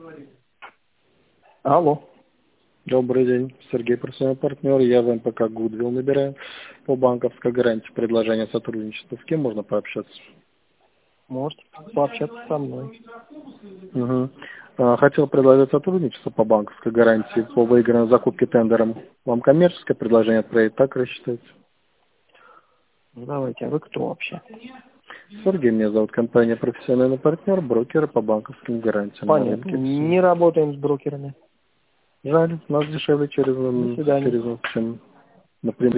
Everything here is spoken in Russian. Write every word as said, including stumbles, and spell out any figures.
Алло. Добрый день, Сергей, профессиональный партнер. Я в МПК Goodwill набираю по банковской гарантии предложение сотрудничества. С кем можно пообщаться? Можете пообщаться со мной. Угу. А, Хотел предложить сотрудничество по банковской гарантии по выигранной закупке тендером. Вам коммерческое предложение отправить, так рассчитать? Ну, давайте, а вы кто вообще? Сергей, меня зовут, компания «Профессиональный партнер», брокеры по банковским гарантиям на Понятно. рынке. Не работаем с брокерами. Жаль, у нас дешевле через, До свидания. через чем, например.